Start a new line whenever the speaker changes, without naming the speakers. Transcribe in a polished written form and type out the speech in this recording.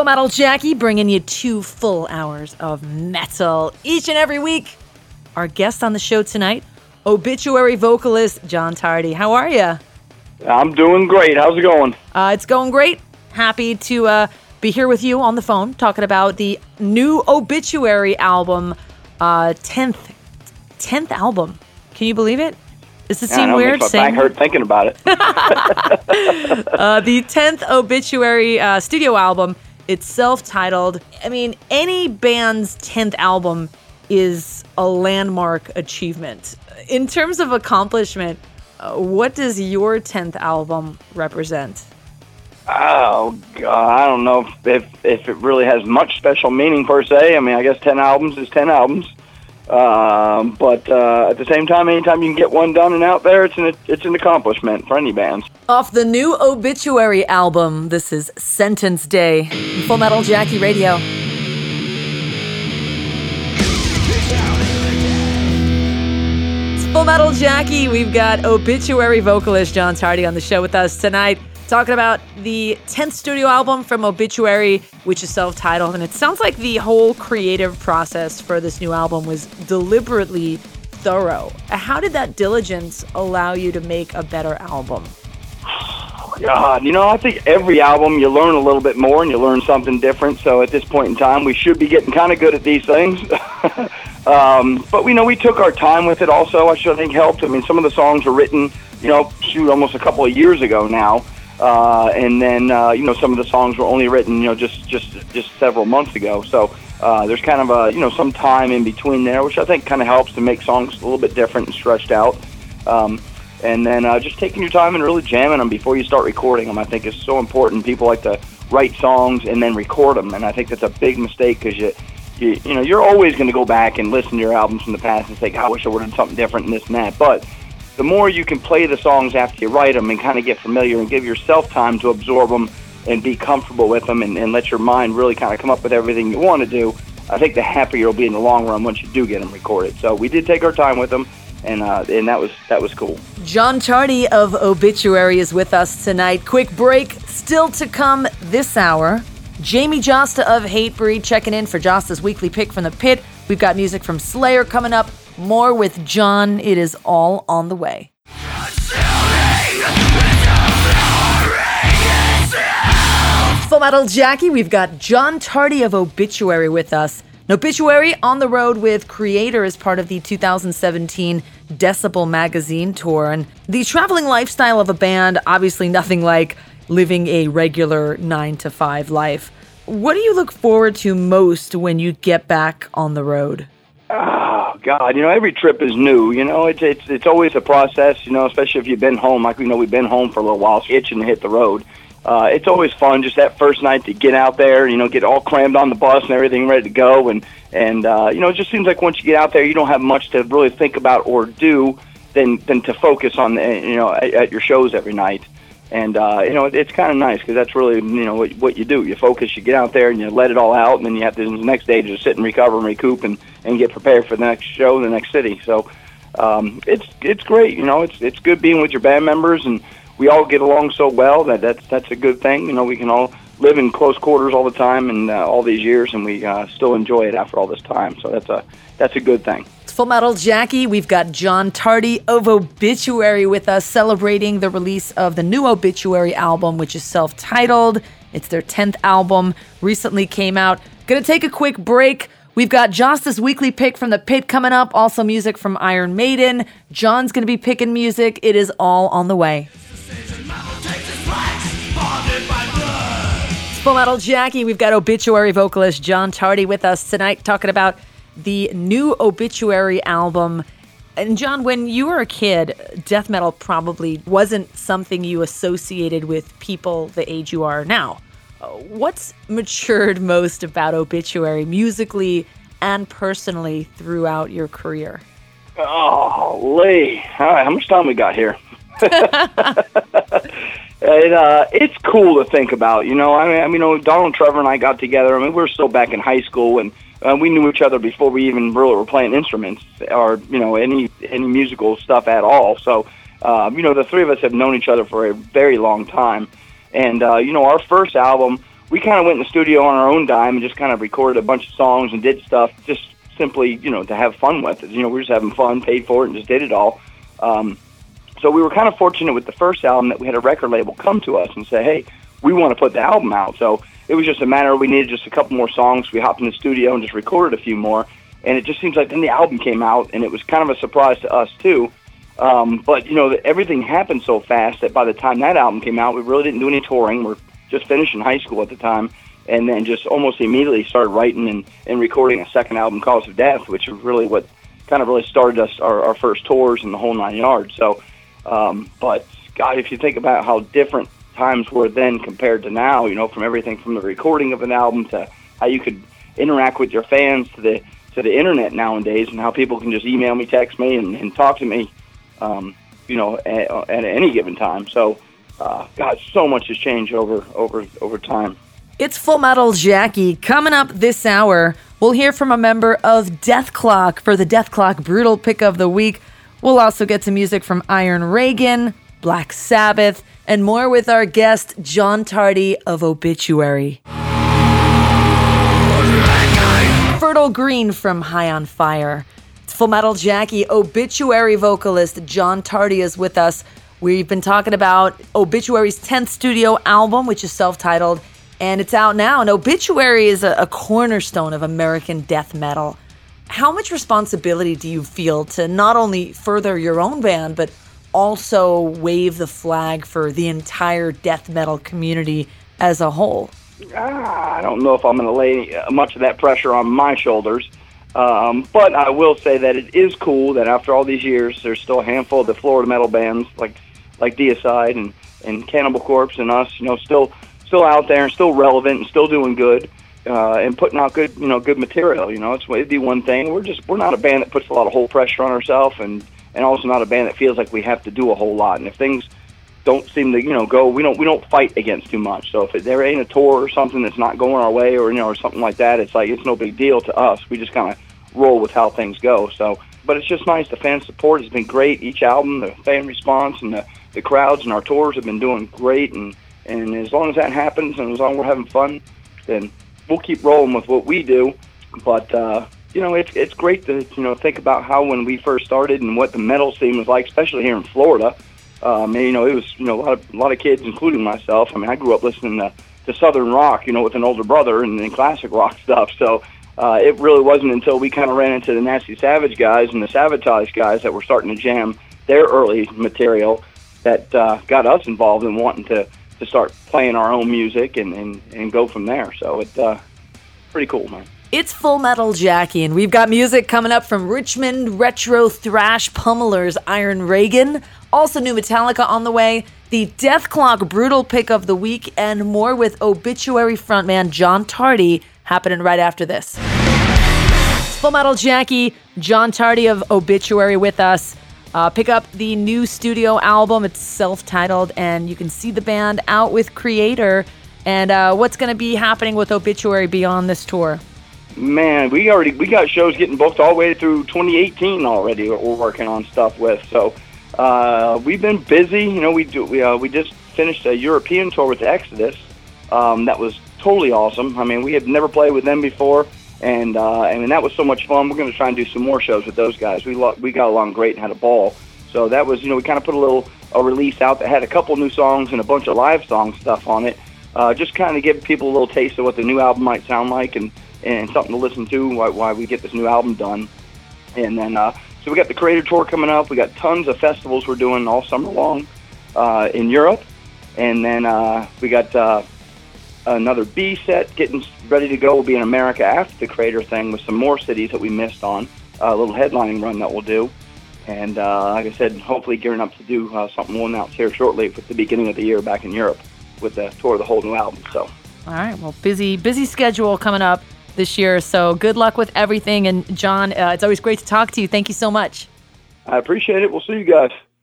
Full Metal Jackie bringing you 2 full hours of metal each and every week. Our guest on the show tonight, Obituary vocalist John Tardy. How are you?
I'm doing great. How's it going?
It's going great. Happy to be here with you on the phone talking about the new Obituary album, 10th album. Can you believe it? Does it seem weird saying?
I hurt thinking about it.
The 10th Obituary studio album, it's self-titled. I mean, any band's 10th album is a landmark achievement. In terms of accomplishment, what does your 10th album represent?
Oh, God, I don't know if it really has much special meaning per se. I mean, I guess 10 albums is 10 albums. But at the same time, anytime you can get one done and out there, it's an accomplishment for any bands.
Off the new Obituary album, this is Sentence Day, Full Metal Jackie Radio. It's Full Metal Jackie. We've got Obituary vocalist John Tardy on the show with us tonight, talking about the 10th studio album from Obituary, which is self-titled. And it sounds like the whole creative process for this new album was deliberately thorough. How did that diligence allow you to make a better album?
God, I think every album you learn a little bit more and you learn something different. So at this point in time, we should be getting kind of good at these things. But we took our time with it also, I think helped. I mean, some of the songs were written, almost a couple of years ago now. And then, some of the songs were only written, just several months ago. So there's kind of some time in between there, which I think kind of helps to make songs a little bit different and stretched out. And then just taking your time and really jamming them before you start recording them, I think is so important. People like to write songs and then record them, and I think that's a big mistake because you're always going to go back and listen to your albums from the past and say, God, I wish I would have done something different and this and that. But the more you can play the songs after you write them and kind of get familiar and give yourself time to absorb them and be comfortable with them and let your mind really kind of come up with everything you want to do, I think the happier you'll be in the long run once you do get them recorded. So we did take our time with them, and that was cool.
John Tardy of Obituary is with us tonight. Quick break, still to come this hour. Jamie Josta of Hatebreed checking in for Josta's weekly pick from the pit. We've got music from Slayer coming up. More with John. It is all on the way. Full Metal Jackie, we've got John Tardy of Obituary with us. Obituary on the road with Creator as part of the 2017 Decibel Magazine tour. And the traveling lifestyle of a band, obviously nothing like living a regular 9-to-5 life. What do you look forward to most when you get back on the road?
Oh, God, every trip is new. It's always a process, especially if you've been home. Like, we've been home for a little while, itching to hit the road. It's always fun just that first night to get out there, get all crammed on the bus and everything ready to go. And it just seems like once you get out there, you don't have much to really think about or do than to focus on, at your shows every night. And, it's kind of nice because that's really, what you do. You focus, you get out there and you let it all out, and then you have to, the next day, just sit and recover and recoup and get prepared for the next show in the next city. So it's great. It's good being with your band members, and we all get along so well that's a good thing. We can all live in close quarters all the time and all these years, and we still enjoy it after all this time. So that's a good thing.
Full Metal Jackie, we've got John Tardy of Obituary with us, celebrating the release of the new Obituary album, which is self-titled. It's their 10th album, recently came out. Gonna take a quick break. We've got Josta's weekly pick from the pit coming up, also music from Iron Maiden. John's gonna be picking music. It is all on the way. Full Metal Jackie, we've got Obituary vocalist John Tardy with us tonight, talking about the new Obituary album. And John, when you were a kid, death metal probably wasn't something you associated with people the age you are now. What's matured most about Obituary musically and personally throughout your career?
Oh, Lee. All right, how much time we got here? It's cool to think about, Donald, Trevor, and I got together. We were still back in high school, and we knew each other before we even really were playing instruments or, any musical stuff at all. So, the three of us have known each other for a very long time. And, our first album we kind of went in the studio on our own dime and just kind of recorded a bunch of songs and did stuff just simply, to have fun with it. We were just having fun, paid for it, and just did it all. So we were kind of fortunate with the first album that we had a record label come to us and say, hey, we want to put the album out. So it was just a matter of we needed just a couple more songs. We hopped in the studio and just recorded a few more. And it just seems like then the album came out, and it was kind of a surprise to us, too. But, everything happened so fast that by the time that album came out, we really didn't do any touring. We're just finishing high school at the time, and then just almost immediately started writing and recording a second album, Cause of Death, which is really what kind of really started us our first tours and the whole 9 yards. So, but, God, if you think about how different times were then compared to now, from everything from the recording of an album to how you could interact with your fans to the internet nowadays, and how people can just email me, text me, and talk to me, at any given time. So, God, so much has changed over time.
It's Full Metal Jackie. Coming up this hour, we'll hear from a member of Dethklok for the Dethklok Brutal Pick of the Week. We'll also get some music from Iron Reagan, Black Sabbath, and more with our guest, John Tardy of Obituary. Fertile Green from High on Fire. It's Full Metal Jackie. Obituary vocalist John Tardy is with us. We've been talking about Obituary's 10th studio album, which is self-titled, and it's out now. And Obituary is a cornerstone of American death metal. How much responsibility do you feel to not only further your own band, but also wave the flag for the entire death metal community as a whole?
I don't know if I'm going to lay much of that pressure on my shoulders, but I will say that it is cool that after all these years, there's still a handful of the Florida metal bands like Deicide and Cannibal Corpse and us, still out there and still relevant and still doing good, and putting out good material. It'd be one thing. We're not a band that puts a lot of whole pressure on ourselves, and also not a band that feels like we have to do a whole lot. And if things don't seem to go, we don't fight against too much. So if there ain't a tour or something that's not going our way, or something like that, it's no big deal to us. We just kind of roll with how things go. So, but it's just nice. The fan support has been great. Each album, the fan response and the crowds and our tours have been doing great. And as long as that happens, and as long as we're having fun, then we'll keep rolling with what we do. But it's great to think about how when we first started and what the metal scene was like, especially here in Florida. It was a lot of kids, including myself. I grew up listening to Southern rock, with an older brother and classic rock stuff. So it really wasn't until we kind of ran into the Nasty Savage guys and the Sabotage guys that were starting to jam their early material that got us involved in wanting to start playing our own music and go from there. So it's pretty cool, man.
It's Full Metal Jackie, and we've got music coming up from Richmond retro thrash pummelers Iron Reagan. Also new Metallica on the way, the Dethklok Brutal Pick of the Week, and more with Obituary frontman John Tardy happening right after this. It's Full Metal Jackie, John Tardy of Obituary with us. Pick up the new studio album. It's self-titled, and you can see the band out with Creator. And what's going to be happening with Obituary beyond this tour?
Man, we got shows getting booked all the way through 2018 already. We're working on stuff with. So we've been busy. We just finished a European tour with Exodus. That was totally awesome. We had never played with them before, and that was so much fun. We're going to try and do some more shows with those guys. We got along great and had a ball. So that was, we kind of put a release out that had a couple new songs and a bunch of live song stuff on it. Just kind of give people a little taste of what the new album might sound like, and something to listen to while we get this new album done. And then, so we got the Creator Tour coming up. We got tons of festivals we're doing all summer long in Europe. And then we got another B set getting ready to go. We'll be in America after the Creator thing with some more cities that we missed on. A little headlining run that we'll do. And like I said, hopefully gearing up to do something we'll announce here shortly with the beginning of the year back in Europe with the tour of the whole new album. So,
all right, well, busy schedule coming up this year, so good luck with everything. And John, it's always great to talk to you. Thank you so much.
I appreciate it. We'll see you guys.